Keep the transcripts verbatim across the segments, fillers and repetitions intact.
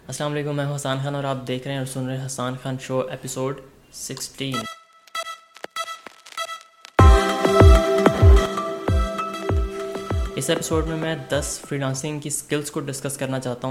السلام علیکم، میں ہوں حسان خان اور آپ دیکھ رہے ہیں اور سن رہے ہیں Hassan Khan show episode sixteen. اس ایپیسوڈ میں میں دس فری لانسنگ کی سکلز کو ڈسکس کرنا چاہتا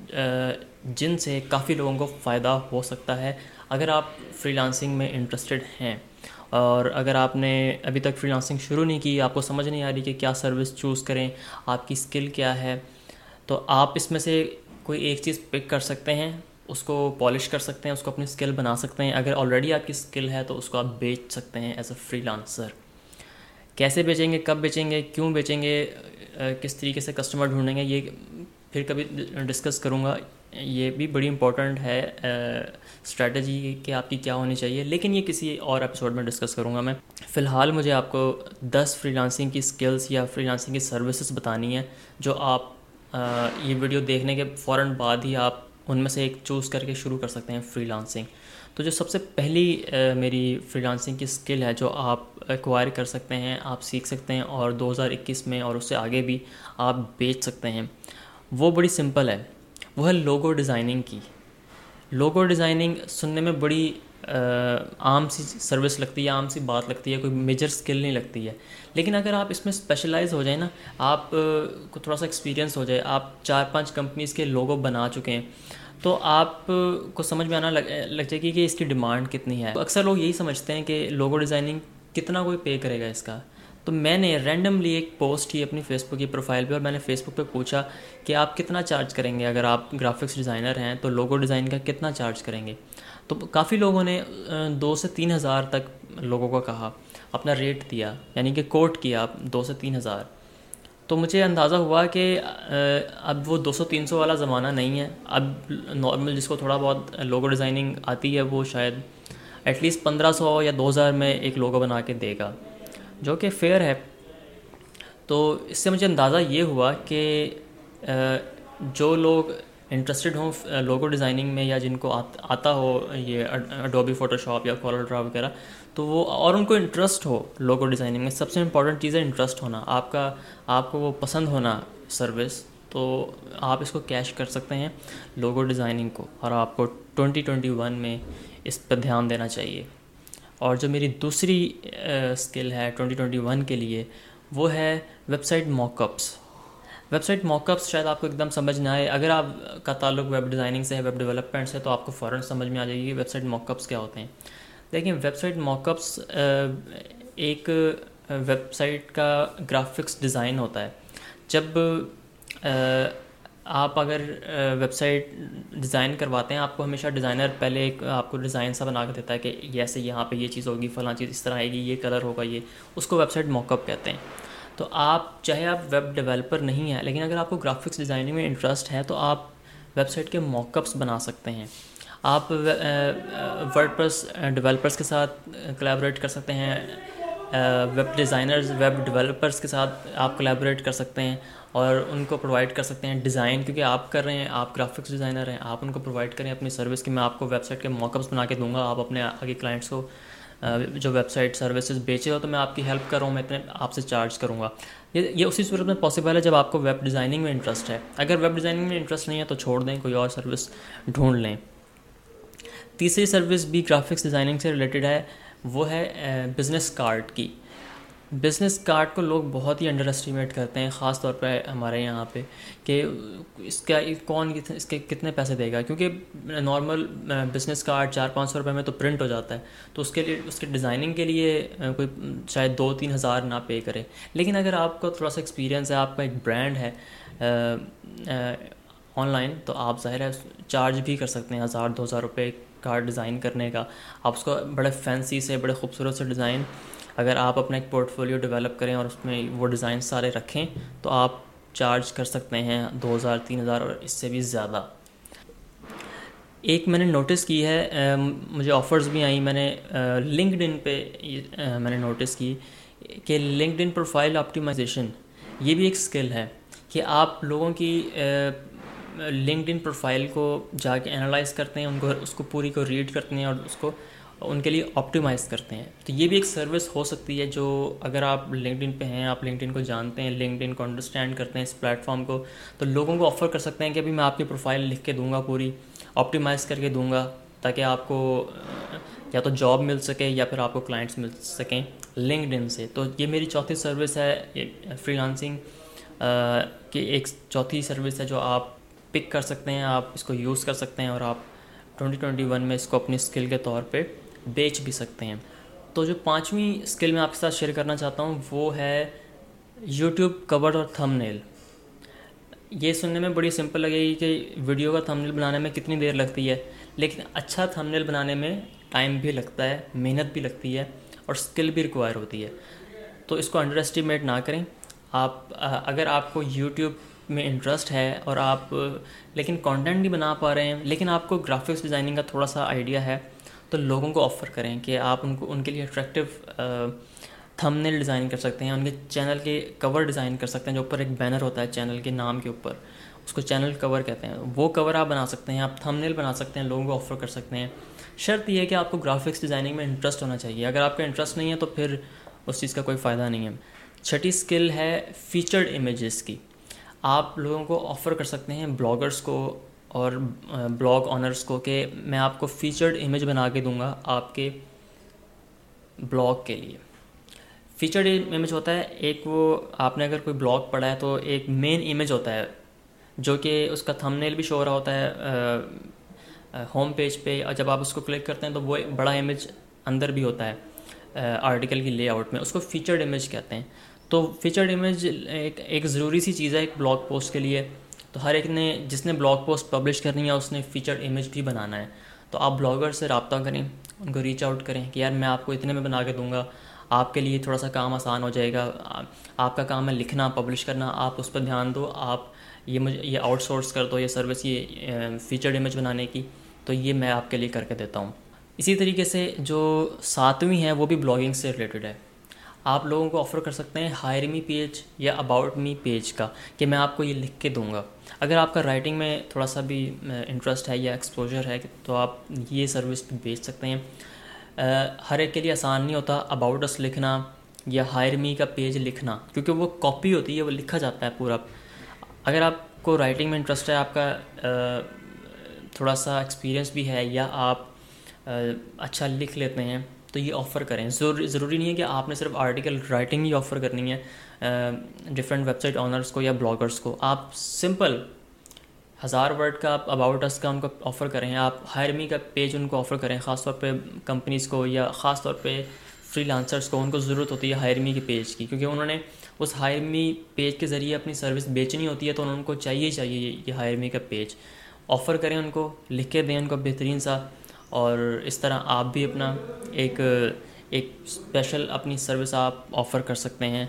ہوں جن سے کافی لوگوں کو فائدہ ہو سکتا ہے اگر آپ فری لانسنگ میں انٹرسٹڈ ہیں، اور اگر آپ نے ابھی تک فری لانسنگ شروع نہیں کی، آپ کو سمجھ نہیں آ رہی کہ کیا سروس چوز کریں، آپ کی سکل کیا ہے، تو آپ اس میں سے کوئی ایک چیز پک کر سکتے ہیں، اس کو پالش کر سکتے ہیں، اس کو اپنی سکل بنا سکتے ہیں۔ اگر آلریڈی آپ کی سکل ہے تو اس کو آپ بیچ سکتے ہیں ایز اے فری لانسر۔ کیسے بیچیں گے، کب بیچیں گے، کیوں بیچیں گے، کس طریقے سے کسٹمر ڈھونڈیں گے، یہ پھر کبھی ڈسکس کروں گا۔ یہ بھی بڑی امپورٹنٹ ہے اسٹریٹجی کہ آپ کی کیا ہونی چاہیے، لیکن یہ کسی اور ایپیسوڈ میں ڈسکس کروں گا میں۔ فی الحال مجھے آپ کو دس فری لانسنگ کی سکلز یا فری لانسنگ کی سروسز بتانی ہیں جو آپ یہ ویڈیو دیکھنے کے فوراً بعد ہی آپ ان میں سے ایک چوز کر کے شروع کر سکتے ہیں فری لانسنگ۔ تو جو سب سے پہلی میری فری لانسنگ کی سکل ہے جو آپ ایکوائر کر سکتے ہیں، آپ سیکھ سکتے ہیں اور دو ہزار اکیس میں اور اس سے آگے بھی آپ بیچ سکتے ہیں، وہ بڑی سمپل ہے، وہ ہے لوگو ڈیزائننگ کی۔ لوگو ڈیزائننگ سننے میں بڑی عام سی سروس لگتی ہے، عام سی بات لگتی ہے، کوئی میجر سکل نہیں لگتی ہے، لیکن اگر آپ اس میں اسپیشلائز ہو جائیں نا، آپ کو تھوڑا سا ایکسپیرینس ہو جائے، آپ چار پانچ کمپنیز کے لوگو بنا چکے ہیں، تو آپ کو سمجھ میں آنا لگ لگ جائے گی کہ اس کی ڈیمانڈ کتنی ہے۔ اکثر لوگ یہی سمجھتے ہیں کہ لوگو ڈیزائننگ کتنا کوئی پے کرے گا اس کا، تو میں نے رینڈملی ایک پوسٹ کی اپنی فیس بک کی پروفائل پہ، اور میں نے فیس بک پہ پوچھا کہ آپ کتنا چارج کریں گے، اگر آپ گرافکس ڈیزائنر ہیں تو لوگو ڈیزائن کا کتنا چارج کریں گے۔ تو کافی لوگوں نے دو سے تین ہزار تک لوگوں کو کہا، اپنا ریٹ دیا، یعنی کہ کوٹ کیا دو سے تین ہزار۔ تو مجھے اندازہ ہوا کہ اب وہ دو سو تین سو والا زمانہ نہیں ہے، اب نارمل جس کو تھوڑا بہت لوگو ڈیزائننگ آتی ہے وہ شاید ایٹ لیسٹ پندرہ سو یا دو ہزار میں ایک لوگو بنا کے دے گا، جو کہ فیئر ہے۔ تو اس سے مجھے اندازہ یہ ہوا کہ جو لوگ انٹرسٹڈ ہوں لوگو ڈیزائننگ میں، یا جن کو آتا ہو یہ اڈوبی فوٹو شاپ یا کورل ڈرا وغیرہ، تو وہ اور ان کو انٹرسٹ ہو لوگو ڈیزائننگ میں، سب سے امپورٹنٹ چیز ہے انٹرسٹ ہونا، آپ کا آپ کو وہ پسند ہونا سروس، تو آپ اس کو کیش کر سکتے ہیں لوگو ڈیزائننگ کو، اور آپ کو ٹونٹی ٹوینٹی ون میں اس پہ دھیان دینا چاہیے۔ اور جو میری دوسری اسکل ہے ٹوئنٹی ٹوئنٹی ون کے لیے، وہ ہے website mock ups. Website mock ups شاید آپ کو ایک دم سمجھ نہ آئے، اگر آپ کا تعلق ویب ڈیزائننگ سے ہے، ویب ڈیولپمنٹ سے، تو آپ کو فوراً سمجھ میں آ جائے گی کہ ویب سائٹ موک اپس کیا ہوتے ہیں۔ لیکن ویب سائٹ موک اپس ایک ویب سائٹ کا گرافکس ڈیزائن ہوتا ہے۔ جب آپ اگر ویب سائٹ ڈیزائن کرواتے ہیں، آپ کو ہمیشہ ڈیزائنر پہلے ایک آپ کو ڈیزائن سا بنا کے دیتا ہے کہ ایسے یہاں پہ یہ چیز ہوگی، فلاں چیز اس طرح آئے گی، یہ کلر ہوگا، یہ اس کو ویب سائٹ موک اپ کہتے ہیں۔ تو آپ چاہے آپ ویب ڈیولپر نہیں ہیں، لیکن اگر آپ کو گرافکس ڈیزائننگ میں انٹرسٹ ہے تو آپ ویب سائٹ کے موک اپس بنا سکتے ہیں۔ آپ ورڈ پریس ڈیولپرس کے ساتھ کولیبریٹ کر سکتے ہیں، ویب ڈیزائنرز ویب ڈیولپرس کے ساتھ آپ کولیبریٹ کر سکتے ہیں اور ان کو پرووائڈ کر سکتے ہیں ڈیزائن، کیونکہ آپ کر رہے ہیں، آپ گرافکس ڈیزائنر ہیں، آپ ان کو پرووائڈ کریں اپنی سروس کی، میں آپ کو ویب سائٹ کے موک اپس بنا کے دوں گا، آپ اپنے آگے کلائنٹس کو جو ویب سائٹ سروسز بیچے ہو تو میں آپ کی ہیلپ کر رہا ہوں، میں اتنے آپ سے چارج کروں گا۔ یہ یہ اسی صورت میں پاسبل ہے جب آپ کو ویب ڈیزائننگ میں انٹرسٹ ہے۔ اگر ویب ڈیزائننگ میں انٹرسٹ نہیں ہے تو چھوڑ دیں، کوئی اور سروس ڈھونڈ لیں۔ تیسری سروس بھی گرافکس ڈیزائننگ سے ریلیٹڈ ہے، وہ ہے بزنس کارڈ کی۔ بزنس کارڈ کو لوگ بہت ہی انڈر اسٹیمیٹ کرتے ہیں، خاص طور پہ ہمارے یہاں پہ، کہ اس کا کون اس کے کتنے پیسے دے گا، کیونکہ نارمل بزنس کارڈ چار پانچ سو روپے میں تو پرنٹ ہو جاتا ہے، تو اس کے لیے اس کے ڈیزائننگ کے لیے کوئی شاید دو تین ہزار نہ پے کرے۔ لیکن اگر آپ کو تھوڑا سا ایکسپیرینس ہے، آپ کا ایک برانڈ ہے آن لائن، تو آپ ظاہر ہے چارج بھی کر سکتے ہیں ہزار دو ہزار روپے کارڈ ڈیزائن کرنے کا۔ آپ اس کو بڑے فینسی سے، بڑے خوبصورت سے ڈیزائن، اگر آپ اپنا ایک پورٹ فولیو ڈیولپ کریں اور اس میں وہ ڈیزائن سارے رکھیں تو آپ چارج کر سکتے ہیں دو ہزار تین ہزار اور اس سے بھی زیادہ۔ ایک میں نے نوٹس کی ہے، مجھے آفرز بھی آئیں، میں نے لنکڈ ان پہ میں نے نوٹس کی کہ لنکڈ ان پروفائل آپٹیمائزیشن یہ بھی ایک سکل ہے، کہ آپ لوگوں کی لنکڈ ان پروفائل کو جا کے انالائز کرتے ہیں، ان کو اس کو پوری کو ریڈ کرتے ہیں اور اس کو ان کے لیے آپٹیمائز کرتے ہیں. تو یہ بھی ایک سروس ہو سکتی ہے جو اگر آپ لنکڈ پہ ہیں, آپ لنکڈ کو جانتے ہیں, لنکڈ کو انڈرسٹینڈ کرتے ہیں اس پلیٹ فارم کو, تو لوگوں کو آفر کر سکتے ہیں کہ ابھی میں آپ کی پروفائل لکھ کے دوں گا, پوری آپٹیمائز کر کے دوں گا, تاکہ آپ کو یا تو جاب مل سکے یا پھر آپ کو کلائنٹس مل سکیں لنکڈ سے. تو یہ میری چوتھی سروس ہے فری لانسنگ کی, ایک چوتھی سروس ہے جو آپ پک کر سکتے ہیں, آپ اس کو یوز کر سکتے ہیں اور آپ ٹوئنٹی ٹوئنٹی ون میں اس کو اپنی اسکل کے طور پہ بیچ بھی سکتے ہیں. تو جو پانچویں اسکل میں آپ کے ساتھ شیئر کرنا چاہتا ہوں وہ ہے یوٹیوب کور اور تھم نیل. یہ سننے میں بڑی سمپل لگے گی کہ ویڈیو کا تھم نیل بنانے میں کتنی دیر لگتی ہے, لیکن اچھا تھم نیل بنانے میں ٹائم بھی لگتا ہے, محنت بھی لگتی ہے اور اسکل بھی ریکوائر ہوتی ہے. تو اس کو انڈر اسٹیمیٹ نہ کریں. آپ اگر آپ کو یوٹیوب میں انٹرسٹ ہے اور آپ لیکن کانٹینٹ نہیں بنا پا رہے ہیں, لیکن آپ کو گرافکس ڈیزائننگ کا تھوڑا سا آئیڈیا ہے, تو لوگوں کو آفر کریں کہ آپ ان کو ان کے لیے اٹریکٹیو تھم نیل ڈیزائن کر سکتے ہیں, ان کے چینل کے کور ڈیزائن کر سکتے ہیں, جو اوپر ایک بینر ہوتا ہے چینل کے نام کے اوپر, اس کو چینل کور کہتے ہیں. وہ کور آپ بنا سکتے ہیں, آپ تھم نیل بنا سکتے ہیں, لوگوں کو آفر کر سکتے ہیں. شرط یہ ہے کہ آپ کو گرافکس ڈیزائننگ میں انٹرسٹ ہونا چاہیے. اگر آپ کا انٹرسٹ نہیں ہے تو پھر اس چیز کا کوئی فائدہ نہیں ہے. چھٹی اسکل ہے فیچرڈ امیجز کی. آپ لوگوں کو آفر کر سکتے ہیں, بلاگرس کو اور بلاگ آنرس کو, کہ میں آپ کو فیچرڈ امیج بنا کے دوں گا آپ کے بلاگ کے لیے. فیچرڈ امیج ہوتا ہے ایک, وہ آپ نے اگر کوئی بلاگ پڑھا ہے تو ایک مین امیج ہوتا ہے جو کہ اس کا تھم نیل بھی شو ہو رہا ہوتا ہے ہوم پیج پہ, اور جب آپ اس کو کلک کرتے ہیں تو وہ بڑا امیج اندر بھی ہوتا ہے آرٹیکل کی لے آؤٹ میں, اس کو فیچرڈ امیج کہتے ہیں. تو فیچرڈ امیج ایک ایک ضروری سی چیز ہے ایک بلاگ پوسٹ کے لیے. تو ہر ایک نے جس نے بلاگ پوسٹ پبلش کرنی ہے اس نے فیچرڈ امیج بھی بنانا ہے. تو آپ بلاگر سے رابطہ کریں, ان کو ریچ آؤٹ کریں کہ یار میں آپ کو اتنے میں بنا کے دوں گا, آپ کے لیے تھوڑا سا کام آسان ہو جائے گا, آپ کا کام ہے لکھنا, پبلش کرنا, آپ اس پر دھیان دو, آپ یہ مجھے یہ آؤٹ سورس کر دو یہ سروس, یہ فیچرڈ امیج بنانے کی, تو یہ میں آپ کے لیے کر کے دیتا ہوں. اسی طریقے سے جو ساتویں ہے وہ بھی بلاگنگ سے ریلیٹڈ ہے. آپ لوگوں کو آفر کر سکتے ہیں ہائر می پیج یا اباؤٹ می پیج کا, کہ میں آپ کو یہ لکھ کے دوں گا. اگر آپ کا رائٹنگ میں تھوڑا سا بھی انٹرسٹ ہے یا ایکسپوجر ہے تو آپ یہ سروس بھی بیچ سکتے ہیں. ہر ایک کے لیے آسان نہیں ہوتا اباؤٹ اس لکھنا یا ہائر می کا پیج لکھنا, کیونکہ وہ کاپی ہوتی ہے, وہ لکھا جاتا ہے پورا. اگر آپ کو رائٹنگ میں انٹرسٹ ہے, آپ کا تھوڑا سا ایکسپیرینس بھی ہے یا آپ اچھا لکھ لیتے ہیں, تو یہ آفر کریں. ضروری ضروری نہیں ہے کہ آپ نے صرف آرٹیکل رائٹنگ ہی آفر کرنی ہے ڈفرینٹ ویب سائٹ آنرس کو یا بلاگرس کو. آپ سمپل ہزار ورڈ کا آپ اباؤٹ اس کا ان کو آفر کریں, آپ ہائر می کا پیج ان کو آفر کریں, خاص طور پہ کمپنیز کو یا خاص طور پہ فری لانسرس کو. ان کو ضرورت ہوتی ہے ہائر می کے پیج کی, کیونکہ انہوں نے اس ہائر می پیج کے ذریعے اپنی سروس بیچنی ہوتی ہے, تو ان کو چاہیے چاہیے یہ ہائر می کا پیج. آفر کریں, ان کو لکھ کے دیں ان کو بہترین سا, اور اس طرح آپ بھی اپنا ایک ایک اسپیشل اپنی سروس آپ آفر کر سکتے ہیں.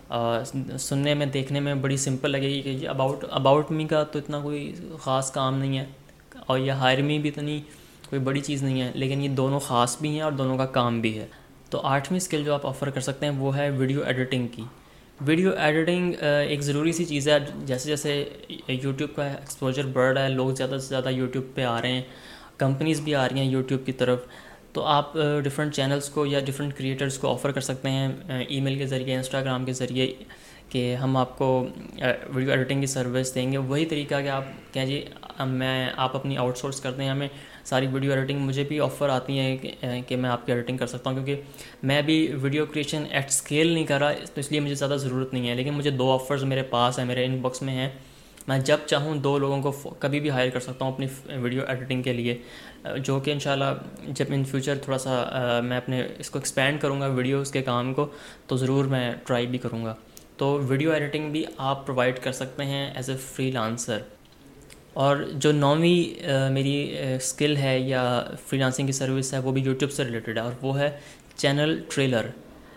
سننے میں دیکھنے میں بڑی سمپل لگے گی کہ یہ اباؤٹ اباؤٹ می کا تو اتنا کوئی خاص کام نہیں ہے, اور یہ ہائر می بھی اتنی کوئی بڑی چیز نہیں ہے, لیکن یہ دونوں خاص بھی ہیں اور دونوں کا کام بھی ہے. تو آٹھویں اسکل جو آپ آفر کر سکتے ہیں وہ ہے ویڈیو ایڈیٹنگ کی. ویڈیو ایڈیٹنگ ایک ضروری سی چیز ہے. جیسے جیسے یوٹیوب کا ایکسپوجر بڑھ رہا ہے, لوگ زیادہ سے زیادہ یوٹیوب پہ آ رہے ہیں, کمپنیز بھی آ رہی ہیں یوٹیوب کی طرف, تو آپ ڈفرینٹ چینلز کو یا ڈفرینٹ کریٹرز کو آفر کر سکتے ہیں ای میل کے ذریعے, انسٹاگرام کے ذریعے, کہ ہم آپ کو ویڈیو ایڈیٹنگ کی سروس دیں گے. وہی طریقہ کہ آپ کہیں جی میں آپ اپنی آؤٹ سورس کرتے ہیں ہمیں ساری ویڈیو ایڈیٹنگ, مجھے بھی آفر آتی ہیں کہ میں آپ کی ایڈیٹنگ کر سکتا ہوں, کیونکہ میں بھی ویڈیو کریشن ایٹ اسکیل نہیں کر رہا, تو اس لیے مجھے زیادہ ضرورت نہیں ہے. لیکن مجھے دو آفرز میرے پاس ہیں, میرے ان باکس میں ہیں, میں جب چاہوں دو لوگوں کو کبھی بھی ہائر کر سکتا ہوں اپنی ویڈیو ایڈیٹنگ کے لیے, جو کہ انشاءاللہ جب ان فیوچر تھوڑا سا میں اپنے اس کو ایکسپینڈ کروں گا ویڈیوز کے کام کو, تو ضرور میں ٹرائی بھی کروں گا. تو ویڈیو ایڈیٹنگ بھی آپ پرووائڈ کر سکتے ہیں ایز اے فری لانسر. اور جو نویں میری اسکل ہے یا فری لانسنگ کی سروس ہے وہ بھی یوٹیوب سے ریلیٹڈ ہے, اور وہ ہے چینل ٹریلر.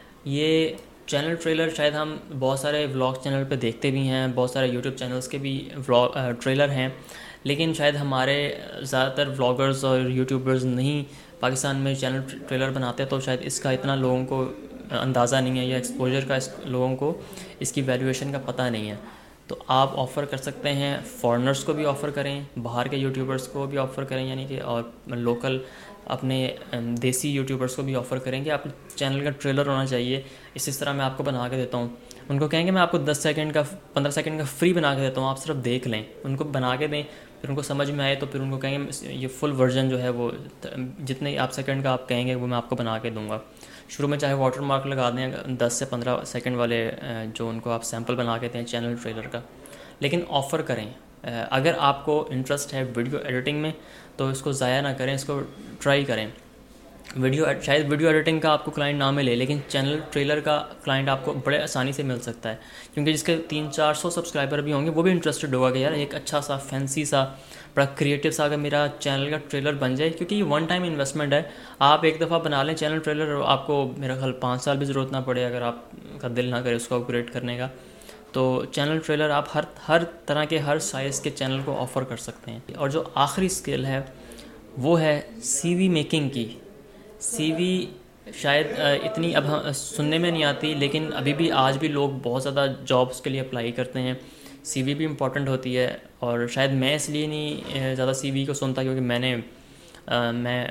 یہ چینل ٹریلر شاید ہم بہت سارے ولاگ چینل پہ دیکھتے بھی ہیں, بہت سارے یوٹیوب چینلز کے بھی ولاگ ٹریلر ہیں, لیکن شاید ہمارے زیادہ تر ولاگرز اور یوٹیوبرز نہیں پاکستان میں چینل ٹریلر بناتے, تو شاید اس کا اتنا لوگوں کو اندازہ نہیں ہے یا ایکسپوجر کا اس لوگوں کو اس کی ویلیویشن کا پتہ نہیں ہے. تو آپ آفر کر سکتے ہیں، فارنرز کو بھی آفر کریں، باہر کے یوٹیوبرز کو بھی آفر کریں یعنی کہ، اور لوکل اپنے دیسی یوٹیوبرز کو بھی آفر کریں کہ آپ چینل کا ٹریلر ہونا چاہیے، اس اس طرح میں آپ کو بنا کے دیتا ہوں. ان کو کہیں گے میں آپ کو دس سیکنڈ کا پندرہ سیکنڈ کا فری بنا کے دیتا ہوں، آپ صرف دیکھ لیں. ان کو بنا کے دیں، پھر ان کو سمجھ میں آئے تو پھر ان کو کہیں گے یہ فل ورژن جو ہے وہ جتنے آپ سیکنڈ کا آپ کہیں گے وہ میں آپ کو بنا کے دوں گا. شروع میں چاہے واٹر مارک لگا دیں دس سے پندرہ سیکنڈ والے جو ان کو آپ سیمپل بنا کے دیں چینل ٹریلر کا، لیکن آفر کریں. اگر آپ کو انٹرسٹ ہے ویڈیو ایڈیٹنگ میں تو اس کو ضائع نہ کریں، اس کو ٹرائی کریں. ویڈیو شاید ویڈیو ایڈیٹنگ کا آپ کو کلائنٹ نہ ملے، لیکن چینل ٹریلر کا کلائنٹ آپ کو بڑے آسانی سے مل سکتا ہے، کیونکہ جس کے تین چار سو سبسکرائبر بھی ہوں گے وہ بھی انٹرسٹڈ ہوگا کہ یار ایک اچھا سا فینسی سا بڑا کریٹو سا اگر میرا چینل کا ٹریلر بن جائے، کیونکہ یہ ون ٹائم انویسٹمنٹ ہے. آپ ایک دفعہ بنا لیں چینل ٹریلر، آپ کو میرا خیال پانچ سال بھی ضرورت نہ پڑے اگر آپ کا دل نہ کرے اس کو اپگریڈ کرنے کا. تو چینل ٹریلر آپ ہر ہر طرح کے ہر سائز کے چینل کو آفر کر سکتے ہیں. اور جو آخری اسکل ہے وہ ہے سی وی میکنگ کی. سی وی شاید اتنی اب سننے میں نہیں آتی، لیکن ابھی بھی آج بھی لوگ بہت زیادہ جابس کے لیے اپلائی کرتے ہیں. سی وی بھی امپورٹنٹ ہوتی ہے، اور شاید میں اس لیے نہیں زیادہ سی وی کو سنتا کیونکہ میں نے میں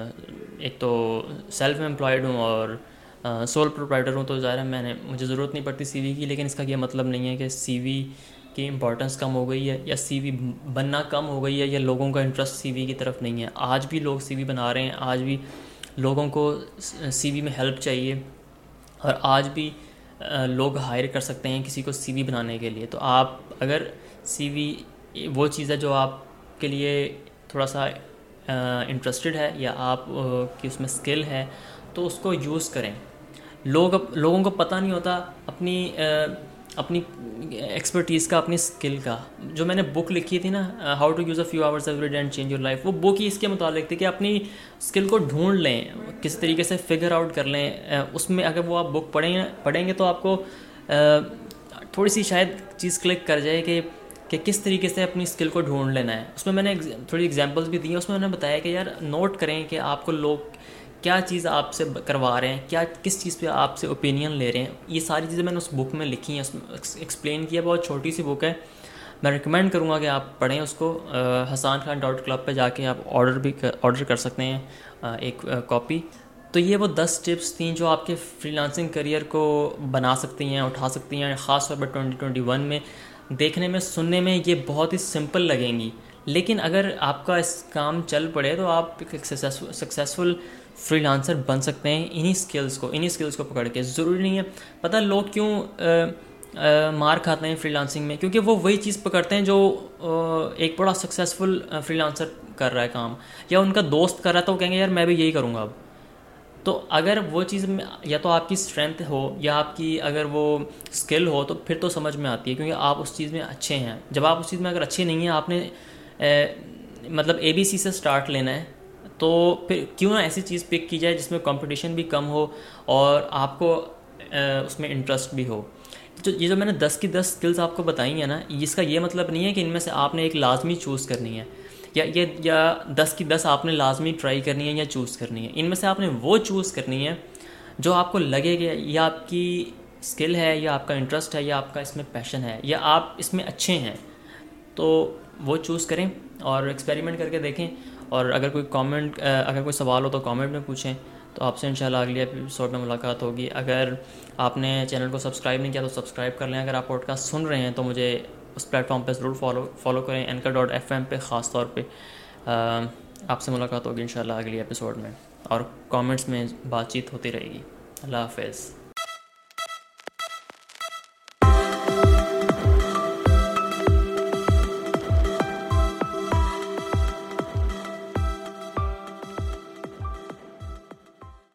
ایک تو سیلف امپلائڈ ہوں اور سول پروپرائٹر ہوں، تو ظاہر ہے میں نے مجھے ضرورت نہیں پڑتی سی وی کی. لیکن اس کا یہ مطلب نہیں ہے کہ سی وی کی امپورٹنس کم ہو گئی ہے یا سی وی بننا کم ہو گئی ہے یا لوگوں کا انٹرسٹ سی وی کی طرف نہیں ہے. آج بھی لوگ سی وی بنا رہے ہیں، آج بھی لوگوں کو سی وی میں ہیلپ چاہیے، اور آج بھی لوگ ہائر کر سکتے ہیں کسی کو سی وی بنانے کے لیے. تو آپ اگر سی وی وہ چیز ہے جو آپ کے لیے تھوڑا سا انٹرسٹڈ ہے یا آپ کی اس میں اسکل ہے تو اس کو یوز کریں. لوگ لوگوں کو پتہ نہیں ہوتا اپنی اپنی ایکسپرٹیز کا، اپنی اسکل کا. جو میں نے بک لکھی تھی نا، how to use a few hours every day and change your life, وہ بک ہی اس کے متعلق تھی کہ اپنی اسکل کو ڈھونڈ لیں، کس طریقے سے فگر آؤٹ کر لیں. اس میں اگر وہ آپ بک پڑھیں پڑھیں گے تو آپ کو تھوڑی سی شاید چیز کلک کر جائے کہ کہ کس طریقے سے اپنی اسکل کو ڈھونڈ لینا ہے. اس میں میں نے تھوڑی ایگزامپلس بھی دی ہیں، اس میں میں نے بتایا کہ یار نوٹ کریں کہ آپ کو لوگ کیا چیز آپ سے کروا رہے ہیں، کیا کس چیز پہ آپ سے اوپینین لے رہے ہیں. یہ ساری چیزیں میں نے اس بک میں لکھی ہیں، اس میں ایکسپلین کیا. بہت چھوٹی سی بک ہے، میں ریکمینڈ کروں گا کہ آپ پڑھیں اس کو. حسان خان ڈاٹ کلب پہ جا کے آپ آرڈر بھی آرڈر کر سکتے ہیں ایک کاپی. تو یہ وہ دس ٹپس تھیں جو آپ کے فری لانسنگ کریئر کو بنا سکتی ہیں، اٹھا سکتی ہیں. خاص طور پر ٹوئنٹی ٹوئنٹی ون میں دیکھنے میں سننے میں یہ بہت ہی سمپل لگیں گی، لیکن اگر آپ کا اس کام چل پڑے تو آپ ایک سکسیزفل فری لانسر بن سکتے ہیں انہی سکلز کو انہی سکلز کو پکڑ کے. ضروری نہیں ہے، پتہ لوگ کیوں مار کھاتے ہیں فری لانسنگ میں، کیونکہ وہ وہی چیز پکڑتے ہیں جو ایک بڑا سکسیزفل فری لانسر کر رہا ہے کام، یا ان کا دوست کر رہا ہے تو وہ کہیں گے یار میں بھی یہی کروں گا اب. تو اگر وہ چیز یا تو آپ کی اسٹرینتھ ہو یا آپ کی اگر وہ اسکل ہو تو پھر تو سمجھ میں آتی ہے، کیونکہ آپ اس چیز میں اچھے ہیں. جب آپ اس چیز میں اگر اچھے نہیں ہیں، آپ نے مطلب اے بی سی سے سٹارٹ لینا ہے، تو پھر کیوں نہ ایسی چیز پک کی جائے جس میں کمپٹیشن بھی کم ہو اور آپ کو اس میں انٹرسٹ بھی ہو. تو یہ جو میں نے دس کی دس اسکلز آپ کو بتائی ہیں نا، اس کا یہ مطلب نہیں ہے کہ ان میں سے آپ نے ایک لازمی چوز کرنی ہے، یا یہ یا دس کی دس آپ نے لازمی ٹرائی کرنی ہے یا چوز کرنی ہے. ان میں سے آپ نے وہ چوز کرنی ہے جو آپ کو لگے کہ یا آپ کی اسکل ہے یا آپ کا انٹرسٹ ہے یا آپ کا اس میں پیشن ہے یا آپ اس میں اچھے ہیں. تو وہ چوز کریں اور ایکسپیریمنٹ کر کے دیکھیں. اور اگر کوئی کامنٹ اگر کوئی سوال ہو تو کامنٹ میں پوچھیں. تو آپ سے انشاءاللہ اگلی ایپیسوڈ میں ملاقات ہوگی. اگر آپ نے چینل کو سبسکرائب نہیں کیا تو سبسکرائب کر لیں. اگر آپ پوڈ کاسٹ سن رہے ہیں تو مجھے اس پلیٹ فارم پہ ضرور فالو فالو کریں، اینکر ڈاٹ ایف ایم پہ خاص طور پہ. آپ سے ملاقات ہوگی انشاءاللہ اگلی ایپیسوڈ میں، اور کامنٹس میں بات چیت ہوتی رہے گی. اللہ حافظ.